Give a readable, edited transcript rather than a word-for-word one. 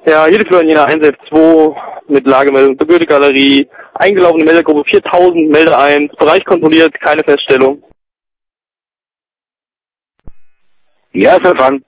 Ja, hier die Florianina 112 mit Lagemeldung zur Goethe-Galerie. Eingelaufene Meldegruppe 4000, Melde 1. Bereich kontrolliert, keine Feststellung. Ja, Stefan.